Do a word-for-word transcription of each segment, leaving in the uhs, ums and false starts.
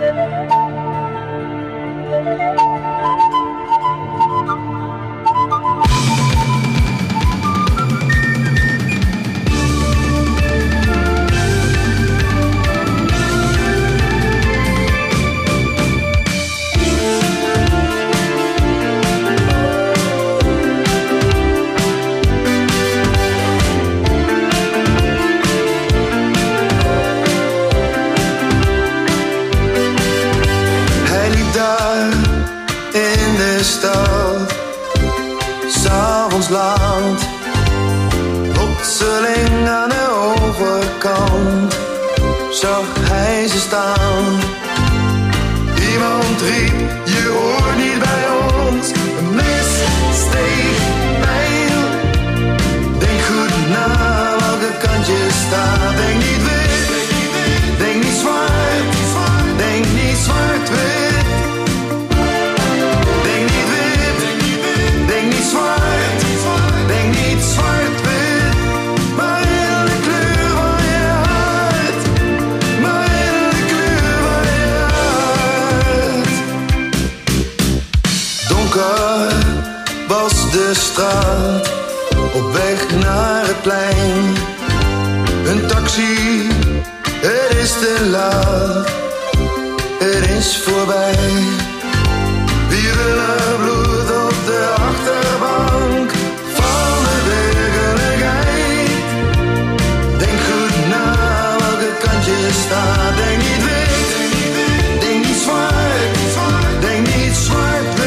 Plotseling aan de overkant zag hij ze staan. Iemand riep, je hoort niet bij ons. Een mist steeg pijl. Denk goed na welke kant je staat. Denk niet wit, denk niet zwart, denk niet zwart-wit. Denk niet wit, denk niet zwart, denk niet zwart-wit. Was de straat op weg naar het plein. Een taxi, het is te laat, het is voorbij. Wieren bloed op de achterbank van de werkelijkheid. Denk goed na welke kant je staat. Denk niet wit, denk niet zwart, denk niet zwart-wit.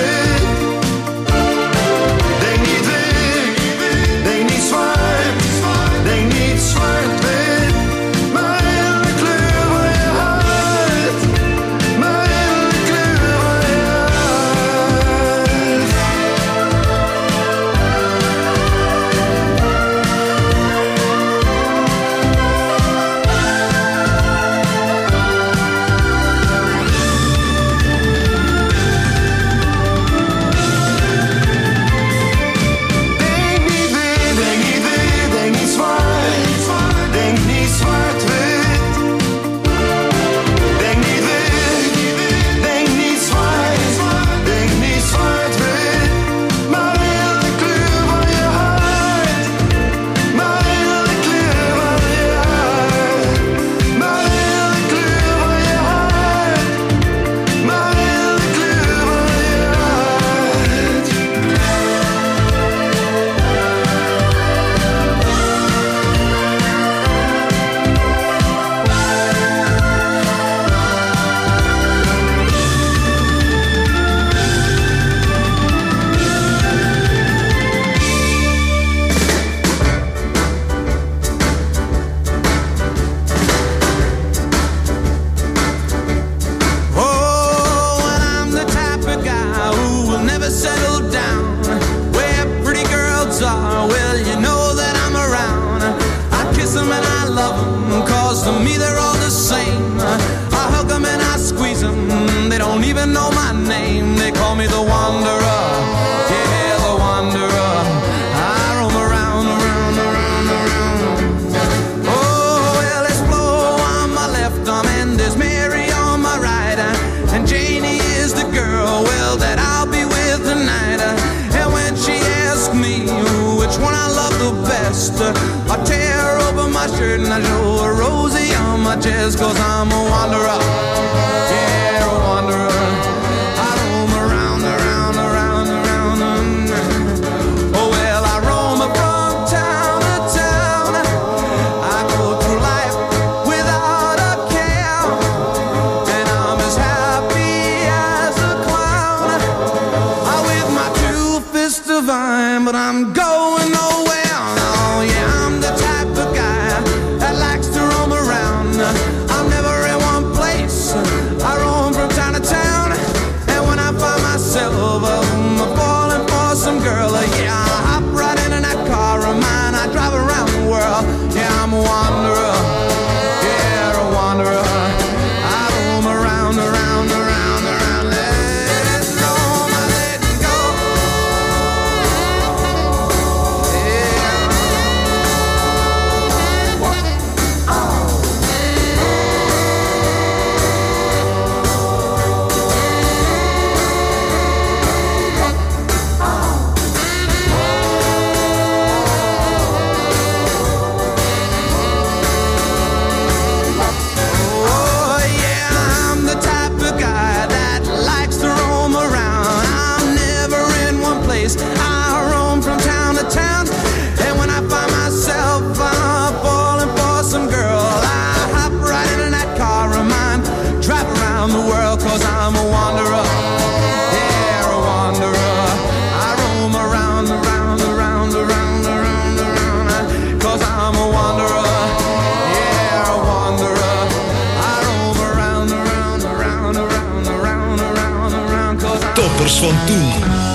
'cause I'm a wanderer, yeah, a wanderer. I roam around, around, around, around, around, around, 'cause I'm a wanderer, yeah, a wanderer. I roam around, around, around, around, around, around, around, 'cause I'm Toppers van toen.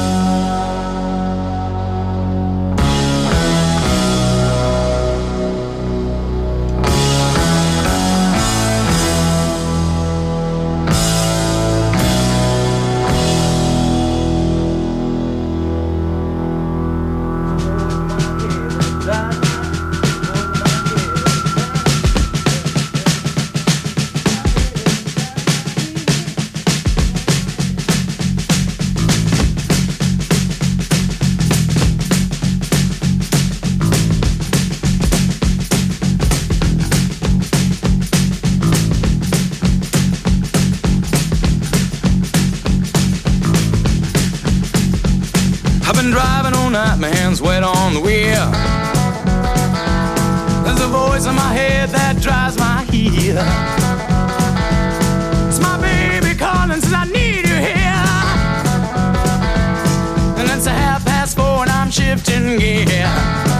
My hands wet on the wheel. There's a voice in my head that drives my heel. It's my baby calling, says I need you here. And it's a half past four and I'm shifting gear.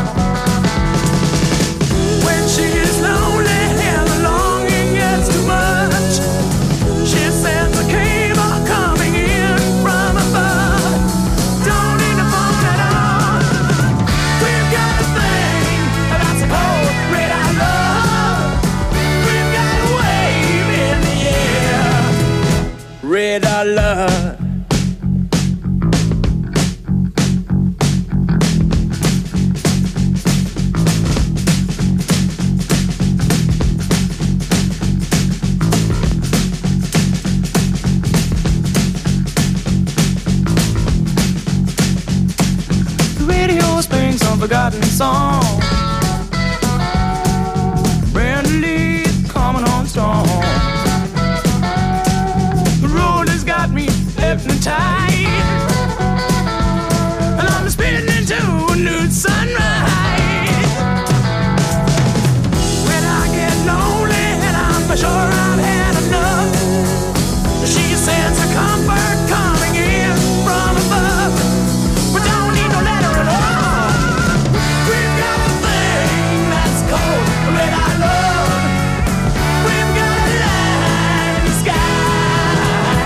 When she's lonely and the longing gets too much, she sends a cable coming in from above. Don't need to phone at all. We've got a thing that's cold, red I love. We've got a wave in the air, red I love. Forgotten song. Brand new leaves coming on strong. The road has got me hypnotized, and I'm spinning into a new sunrise. When I get lonely and I'm for sure I've had enough, she sends a comfort coming in from above. But don't need no letter at all. Red I love. We've got a light in the sky.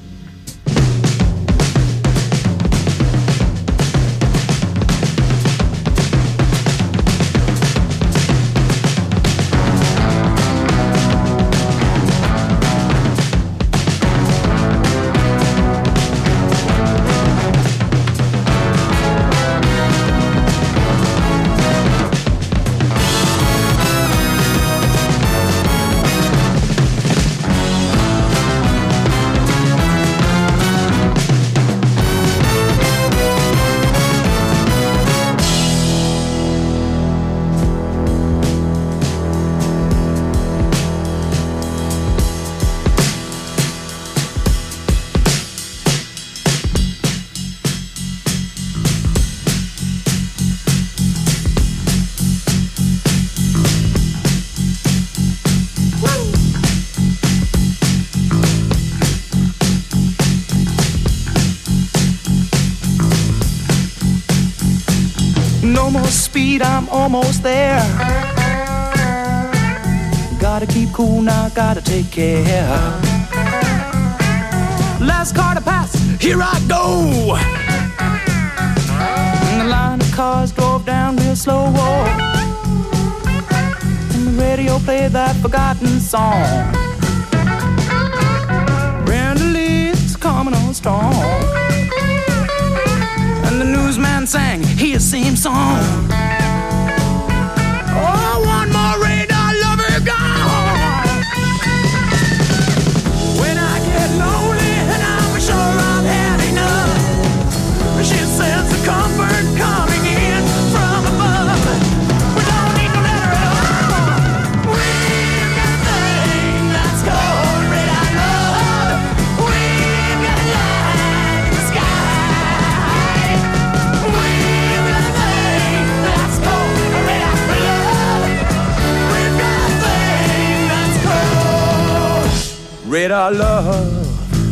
No more speed, I'm almost there. Gotta keep cool now, gotta take care. Last car to pass, here I go. And the line of cars drove down real slow. And the radio played that forgotten song. Brand new leaves coming on strong. And the newsman sang his same song. Oh, one more radar lover gone. When I get lonely and I'm sure I've had enough, she sends the comfort coming in from above. We don't need no letter at all. We've got a thing that's called red I love. We've got a light in the sky. We've got a thing that's called red I love. We've got a thing that's called red I love.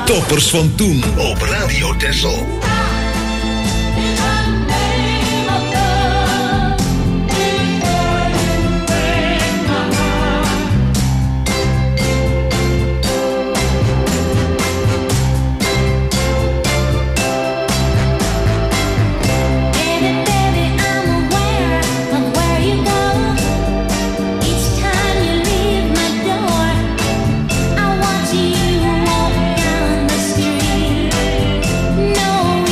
Toppers van toen op Radio Texel. No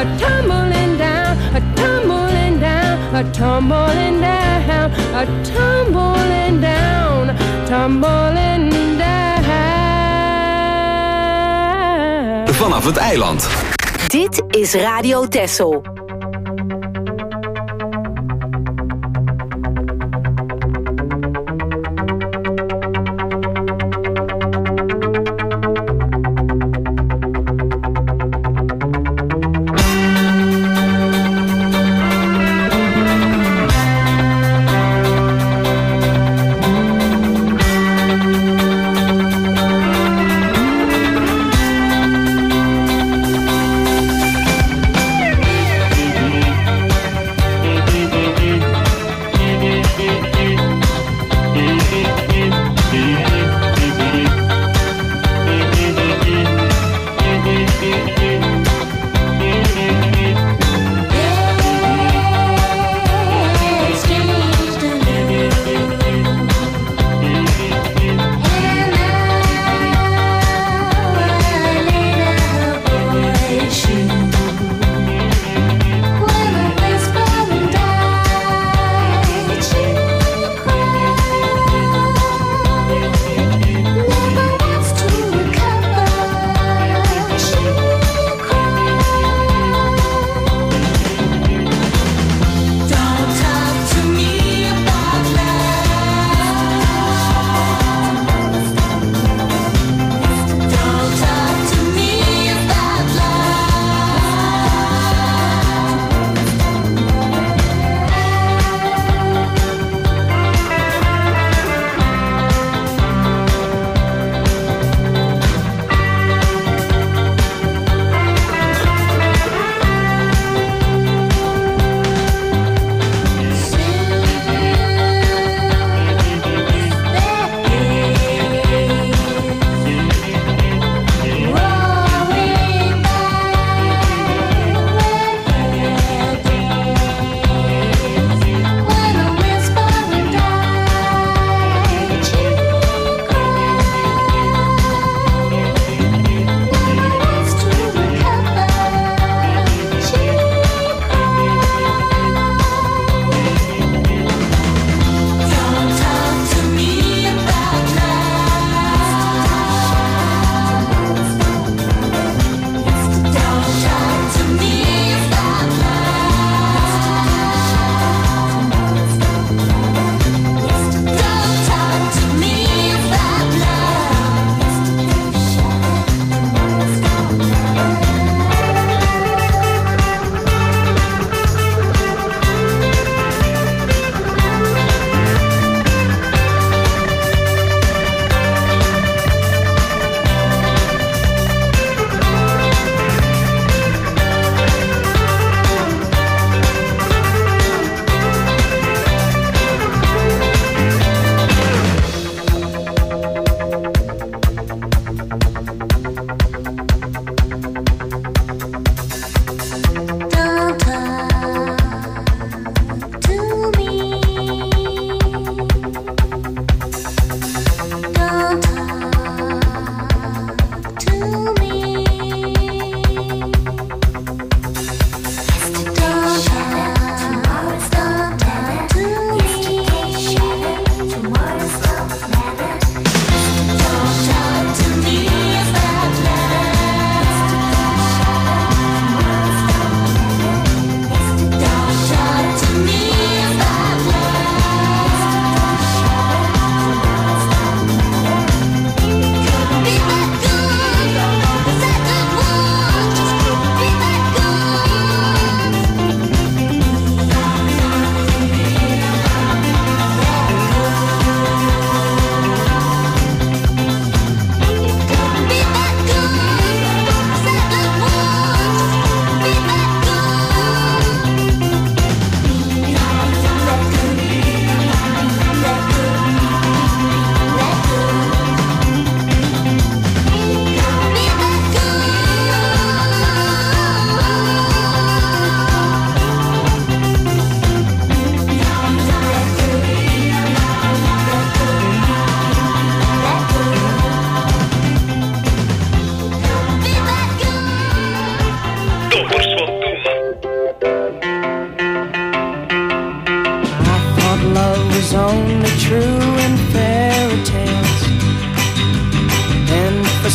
a tumbling down, a tumbling down, a tumbling down, a tumbling down, tumbling down. Vanaf het eiland. Dit is Radio Texel.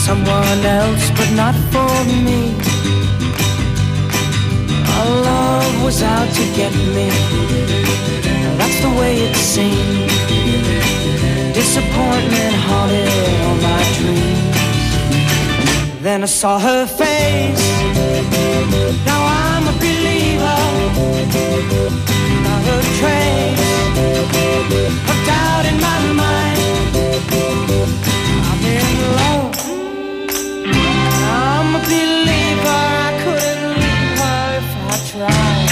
someone else, but not for me. Our love was out to get me. That's the way it seemed. Disappointment haunted all my dreams. Then I saw her face. Now I'm a believer. Not a trace of doubt in my mind. I'm in love. I'm a believer. I couldn't leave her if I tried.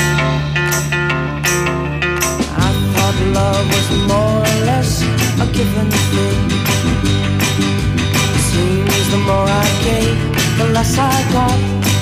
I thought love was more or less a given thing. It seems the more I gave, the less I got.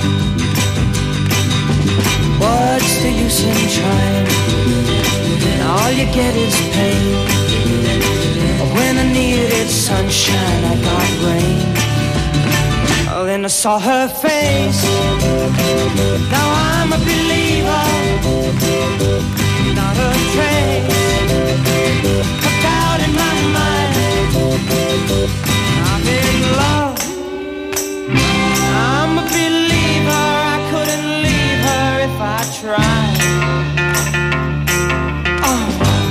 What's the use in trying? All you get is pain. When I needed sunshine, I got rain. Oh, then I saw her face. Now I'm a believer. Not a trace of doubt in my mind. I'm in love. I'm a believer. I couldn't leave her if I tried. Oh.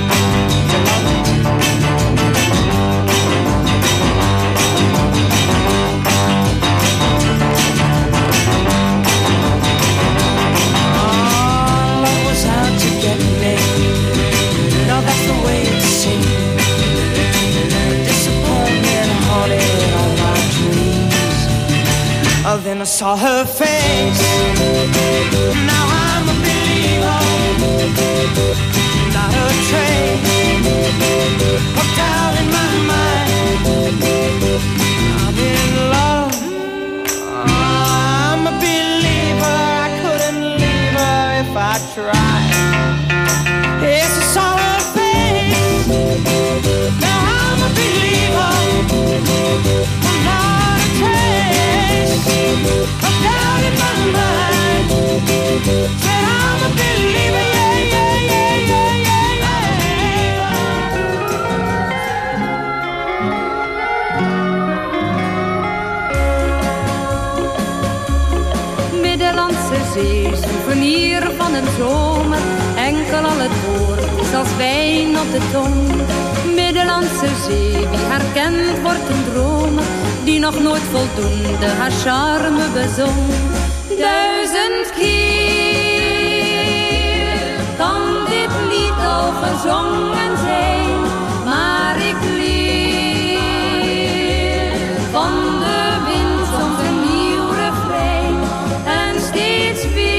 Love was out to get me. No, that's the way it seemed. Disappointment haunted all my dreams. Oh, then I saw her face. Now I'm a believer. Not a trace of doubt in my mind. I'm in love. I'm a believer. I couldn't leave her if I tried. Yes, I saw her face. Now I'm a believer. Not a trace of doubt in my mind. Said I'm a believer, yeah, yeah, yeah, yeah, yeah, yeah. Middellandse Zee, souvenir van een zomer. Enkel al het woord is als wijn op de tong. Middellandse Zee, wie haar kent wordt een dromer. Die nog nooit voldoende haar charme bezong. Duizend keer kan dit lied al gezongen zijn, maar ik leer van de wind soms een nieuw refrein. En steeds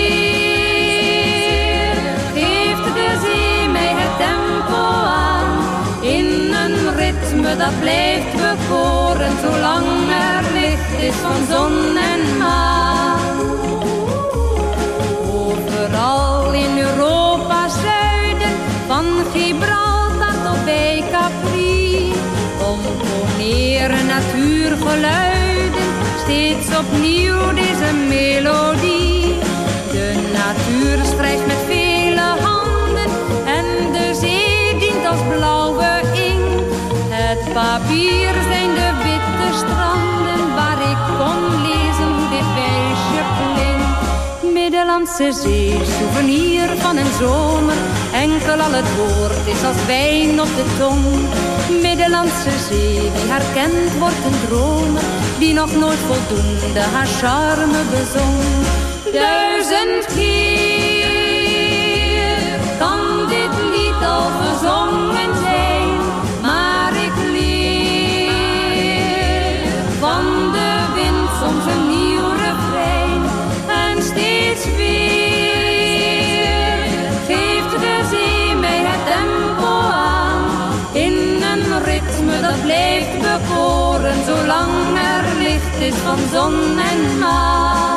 weer geeft de zee mij het tempo aan, in een ritme dat blijft bekoren, zolang er licht is van zon en maan. Overal in Europa zuiden, van Gibraltar tot bij Capri, componeren natuurgeluiden, steeds opnieuw deze melodie. De natuur strijdt met vele handen en de zee dient als blauwe inkt. Het papier zijn de witte stranden waar ik kon lezen hoe dit wijsje klinkt. Middellandse Zee, souvenir van een zomer. Enkel al het woord is als wijn op de tong. Middellandse Zee, wie haar kent wordt een dromer. Die nog nooit voldoende haar charme bezong. Duizend keer kan dit lied al gezongen zijn, maar ik leer van de wind soms een nieuw refrein. En steeds weer geeft de zee mij het tempo aan, in een ritme dat blijft bekoren, zolang er licht is van zon en maan.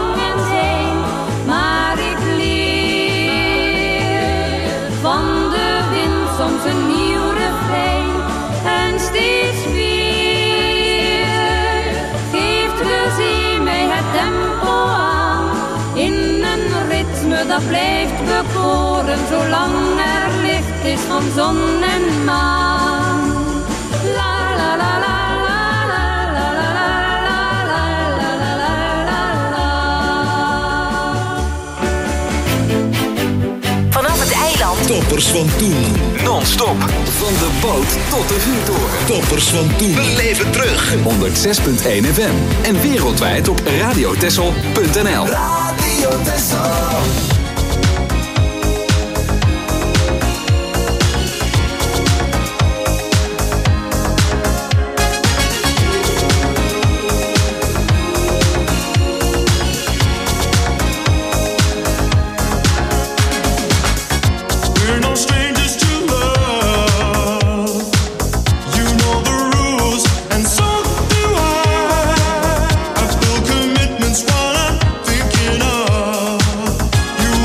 Van de dat blijft bekoren zolang er licht is van zon en maan. La la la la. Vanaf het eiland. Toppers van toen. Non-stop. Van de boot tot de vuurtoren. Toppers van toen. Beleef het terug. honderd zes komma één F M. En wereldwijd op radiotessel punt n l. Radio Tessel. Commitments while I'm thinking of you.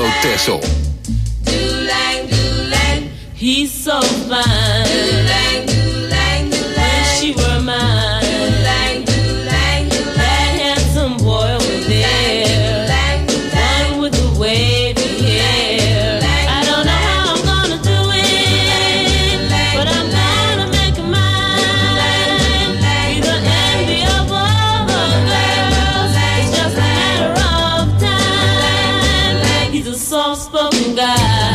Texel. Doolang, doolang, he's so fine. Doolang, doolang, doolang, wish she were mine. Doolang, doolang, doolang, that handsome boy over there. Doolang, doolang, one with the wavy hair. I don't know how I'm gonna do it, but I'm gonna make him mine. Be the envy of all the girls. It's just a matter of time. He's a soft-spoken guy.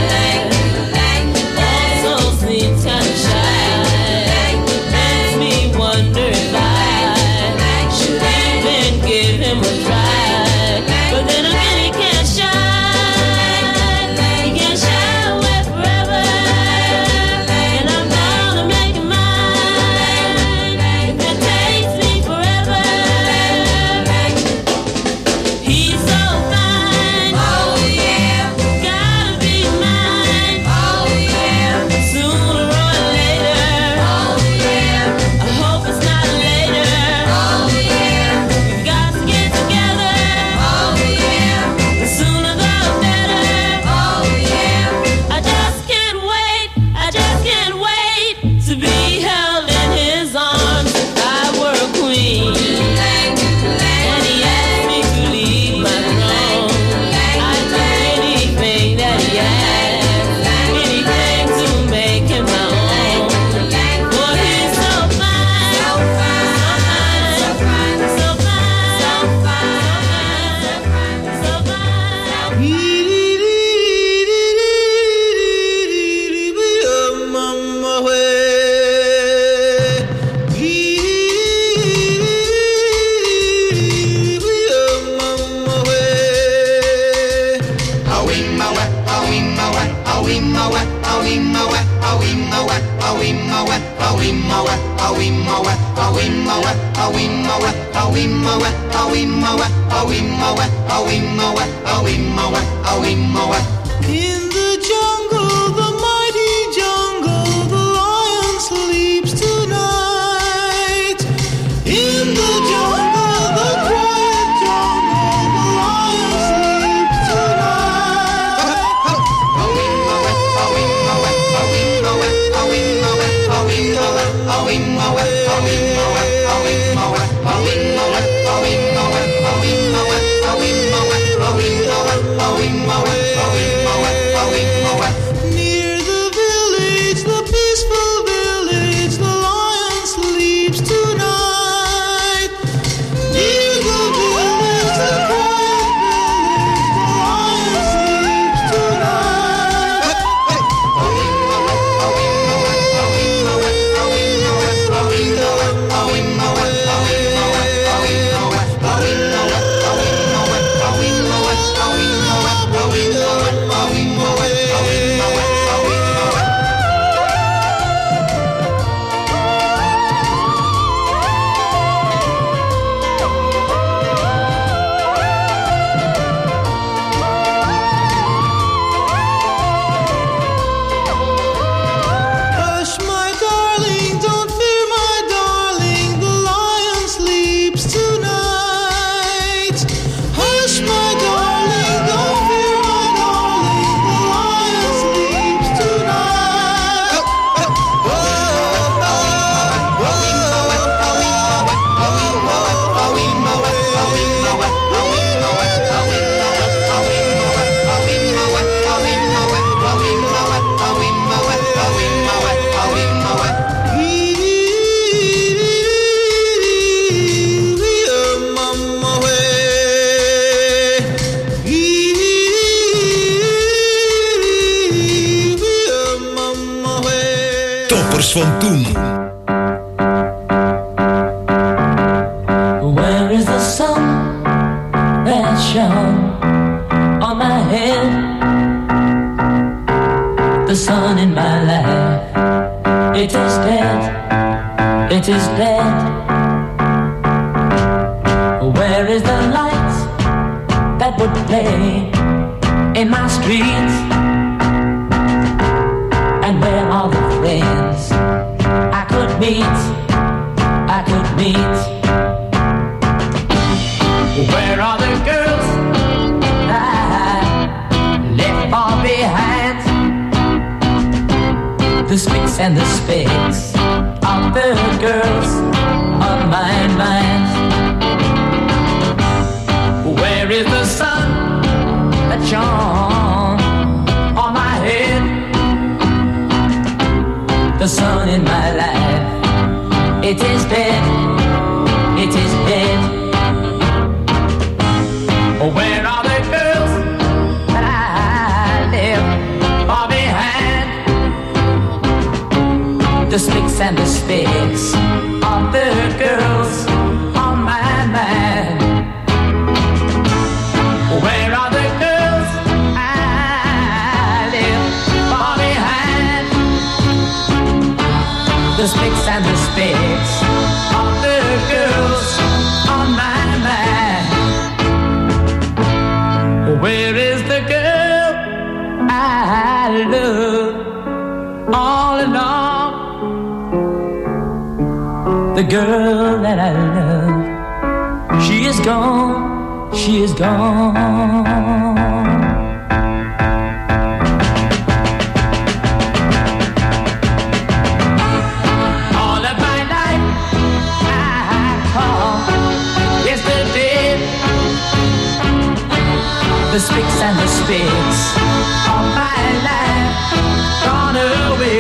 In the jungle, the mighty jungle, the lion sleeps tonight. In the jungle, the quiet jungle, the lion sleeps tonight. Near the village, the peaceful village, the lion sleeps tonight. Near the village, the quiet village, the lion sleeps tonight. Hush, my darling, don't fear, my darling, the lion sleeps tonight. Hush, my darling, don't fear, my darling, the lion sleeps tonight. Toppers van toen. Where is the sun that shone on my head? The sun in my life, it is dead, it is dead. Where is the light that would play in my streets? And where are the friends I could meet, I could meet? Where are the girls I sticks and the specks of the girls on my mind. Where is the sun that shone on my head? The sun in my life, it is dead, it is dead. Where are the girls that I left far behind? The sticks and the specks of the girls on my mind. Where are the girls I left far behind? The sticks and the specks of the girls on my mind. Where is the girl I love all along? The girl that I love, she is gone, she is gone. All of my life I call yesterday. The sticks and the specks of my life gone away.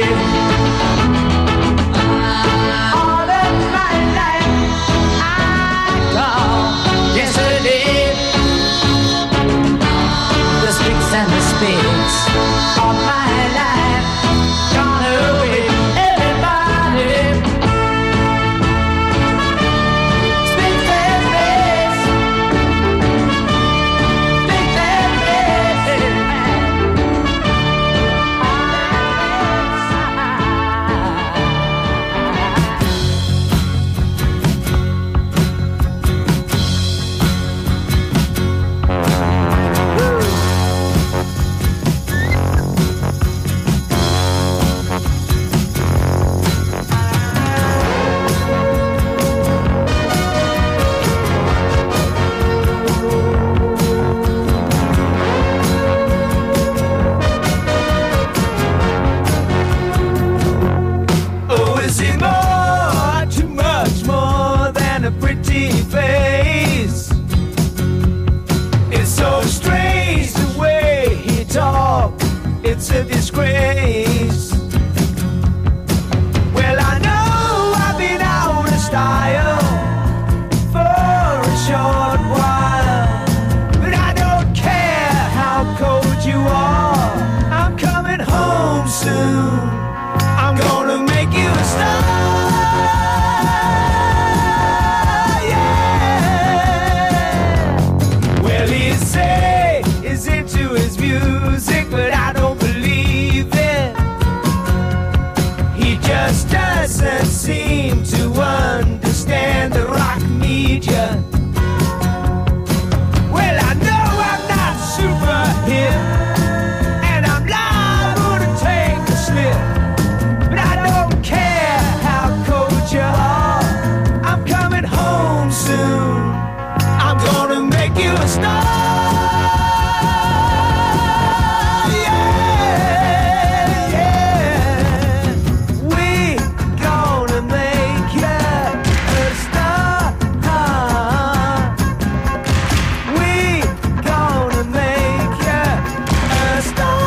All of my life I call yesterday. The sticks and the specks of my life gone away. Everybody, sticks and specks, sticks and Oh, is he more, too much more than a pretty face? It's so strange the way he talks, it's a disgrace. Well, I know I've been out of style for a short while, but I don't care how cold you are, I'm coming home soon. I'm gonna make you a star, yeah. Well, he say he's into his music, but I don't believe it. He just doesn't seem to understand the rock media. Well, I know I'm not super hip, and I'm liable to take a slip, but I don't care how cold you are, I'm coming home soon. I'm gonna make you a star, yeah, yeah. We gonna make you a star. We gonna make you a star.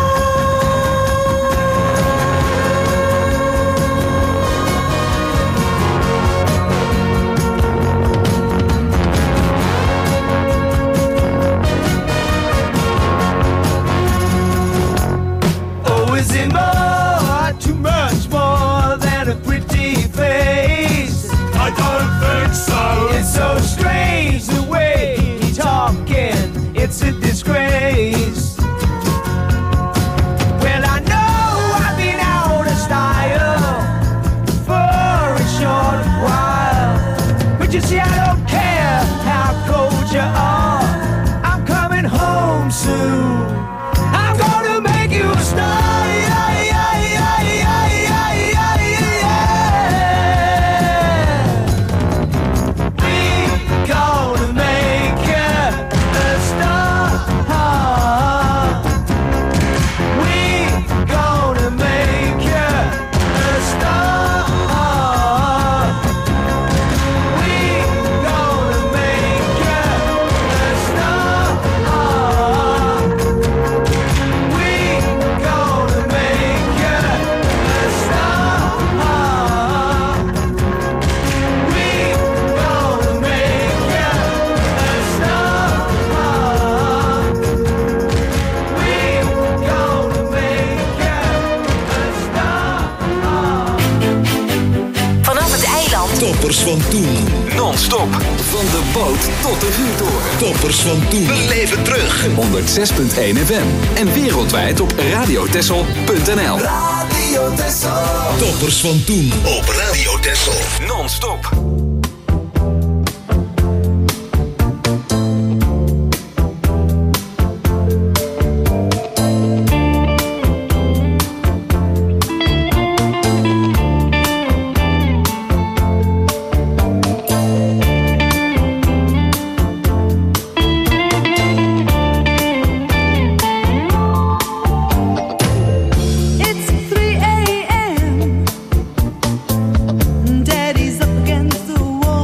Oh, is it more, too much more than a pretty face? I don't think so. It's so strange the way he's talking, it's a disgrace. Well, I know I've been out of style for a short while, but you see, I don't care how cold you are, I'm coming home soon. I'm gonna make you a star, yeah, yeah, yeah, yeah, yeah, yeah, yeah. We gonna make you a star. We gonna make you a tot de vuurtoren. Toppers van toen. Beleef het terug. honderd zes komma één F M. En wereldwijd op radiotessel punt n l. Radio Tessel. Toppers van toen. Op Radio Tessel. Non-stop. Daddy's up against the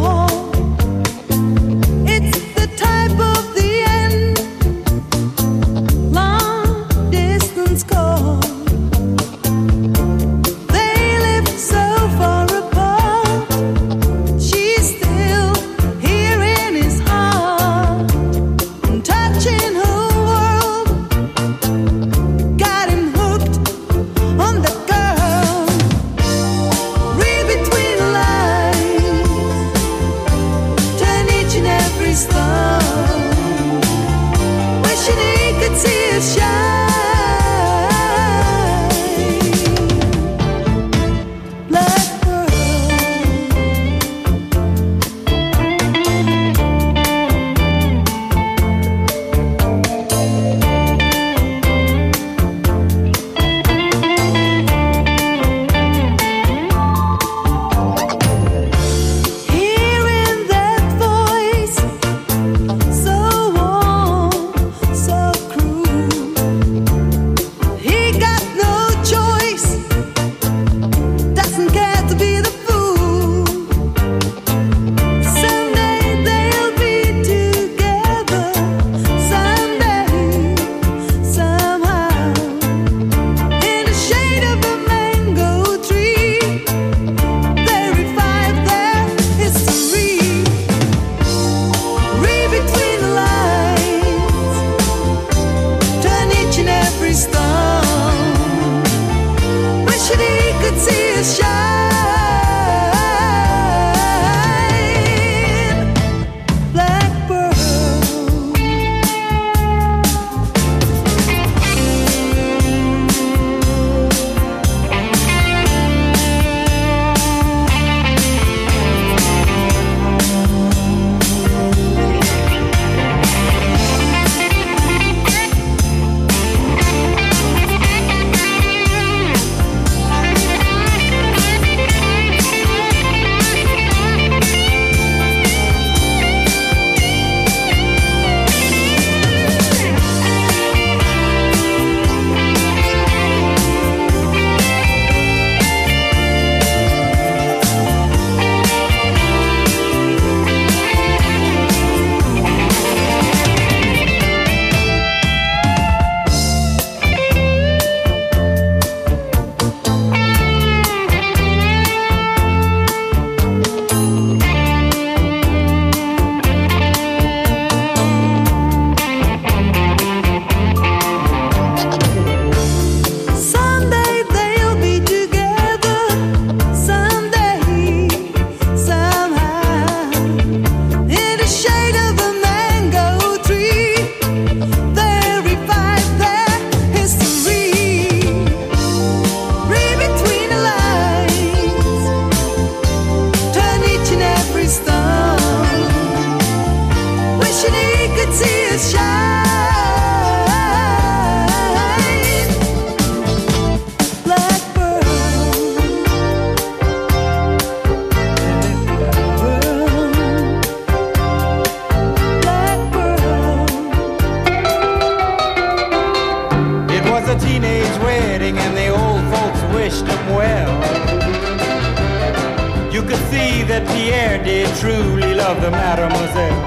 that Pierre did truly love the mademoiselle.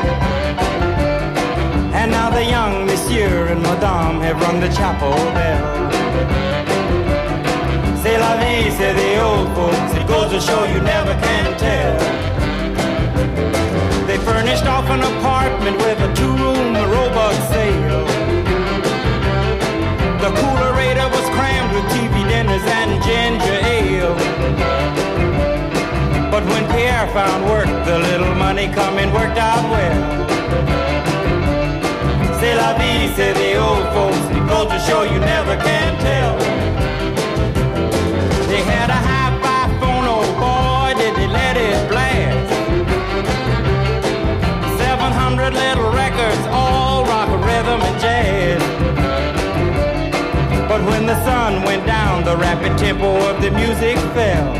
And now the young monsieur and madame have rung the chapel bell. C'est la vie, say the old folks, it goes to show you never can tell. They furnished off an apartment with a two-room robot sale. The coolerator was crammed with T V dinners and ginger ale. But when Pierre found work, the little little money coming worked out well. C'est la vie, say the old folks. It goes to show you never can tell. They had a hi-fi phone, oh boy, did they let it blast. Seven hundred little records, all rock, rhythm, and jazz. But when the sun went down, the rapid tempo of the music fell.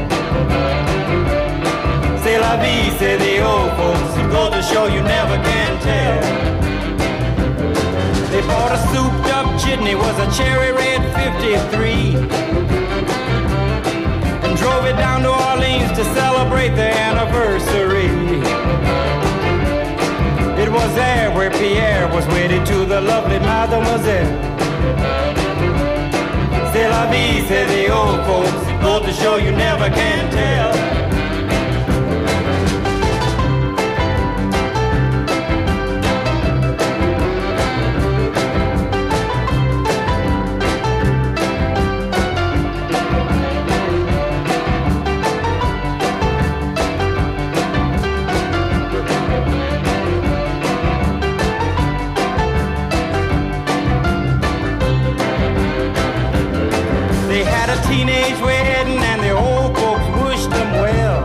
C'est la vie, say the old folks. It goes to show you never can tell. They bought a souped-up jitney, was a cherry red fifty-three, and drove it down to Orleans to celebrate their anniversary. It was there where Pierre was wedded to the lovely Mademoiselle. C'est la vie, say the old folks. It goes to show you never can tell. Teenage wedding and the old folks wished them well.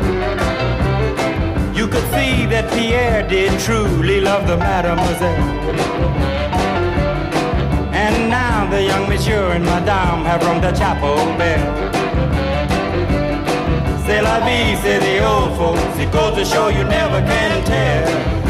You could see that Pierre did truly love the mademoiselle. And now the young monsieur and madame have rung the chapel bell. C'est la vie, say the old folks. It goes to show you never can tell.